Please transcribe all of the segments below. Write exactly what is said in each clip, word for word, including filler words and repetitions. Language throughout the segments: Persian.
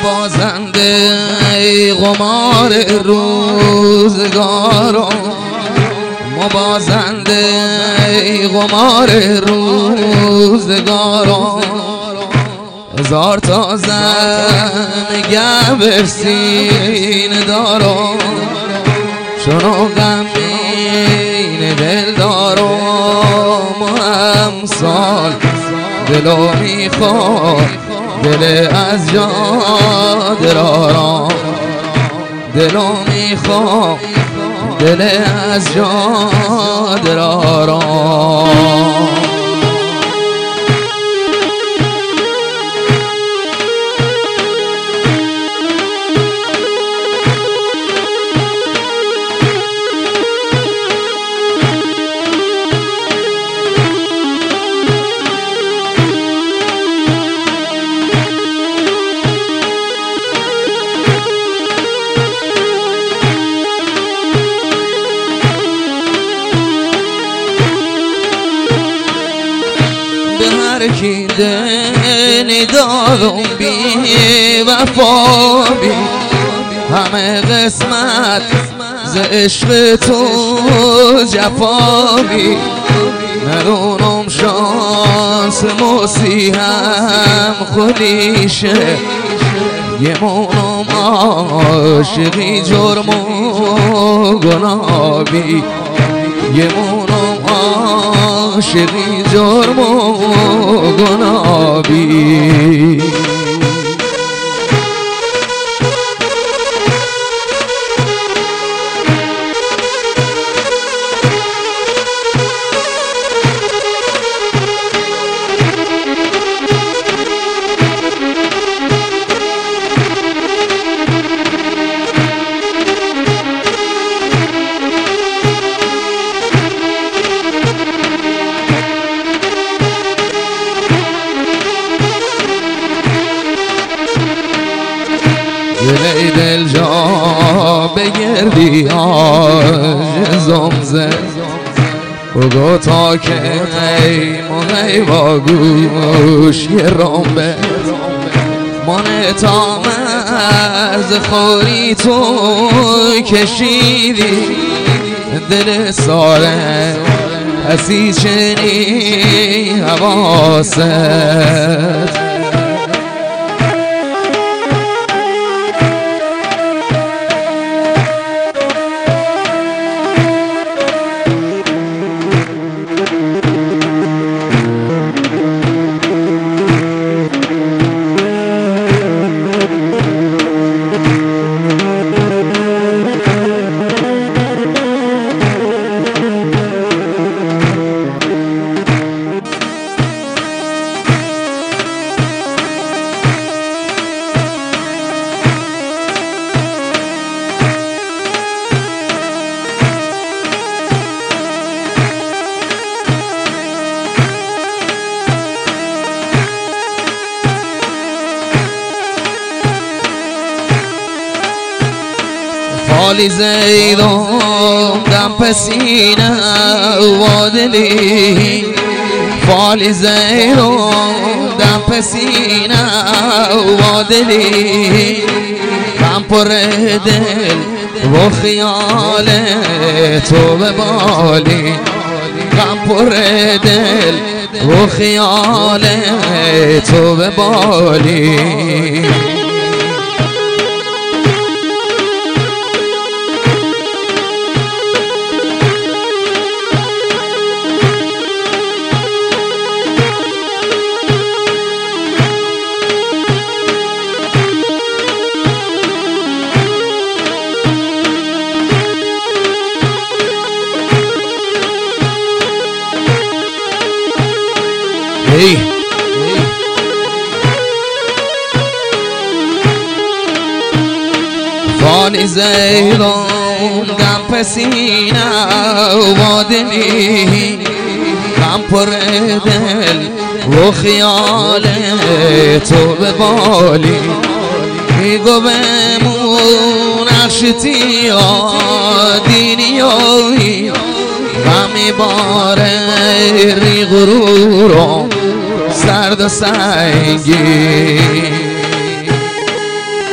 بازنده قمار روزگارم، ما بازنده قمار روزگارم. هزار تا زن گبر سینه دارم، چونو غمین دل دارم. امسال دلو میخواد دل از جا درارم، دلو میخواد دل از جا درارم. هرکی دل دارم بی وفا بی، همه قسمت ز عشق تو جفا بی. ندونم شانس موسیهم خودیشه، یه مونم عاشقی جرم و گناه بی، یه مونم عاشقی جرم و گناه بی. دل دل جا بگردی آجزم زد، بگو تا که ای مهی با گوش یه رنبه. من تا مرز خوری تو کشیدی، دل ساره پسی چنی حواست. فالی زیدم دم پسینه وادلی، فالی زیدم دم پسینه وادلی. غم پر دل و خیال تو به بالی، غم پر دل و خیال تو به بالی. Hey. فالی زیدم دم پسینه وادلی، غم پر دل و خیال تو به بالی. میگو بمون نقشتی دینیایی، غمی باره ری غرورم سرد و سنگی.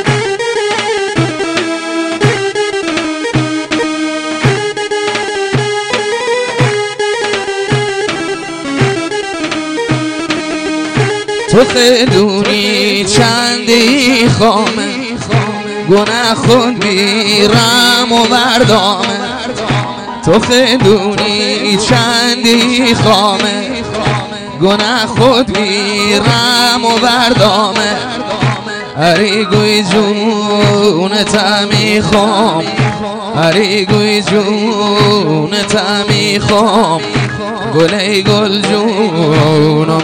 خدونی چندی خامه گناه خود بیرم و بردامه تو خدونی چندی خامه گناه خود بیرم و بردامه هری گوی جون تمی خام هری گوی جون تمی خام گلی گل جون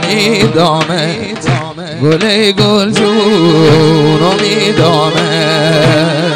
میدامه گلی گل جون میدامه